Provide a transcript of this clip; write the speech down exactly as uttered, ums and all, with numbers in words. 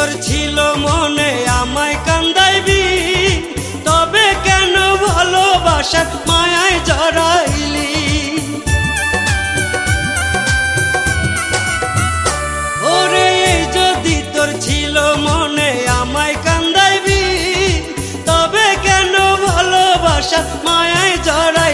তোর ছিল মনে আমায় কান্দাইবি, তবে কেন ভালোবাসার মায়ায় জড়াইলি? ওরে যদি তোর ছিল মনে আমায় কান্দাইবি, তবে কেন ভালোবাসার মায়ায় জড়াইলি?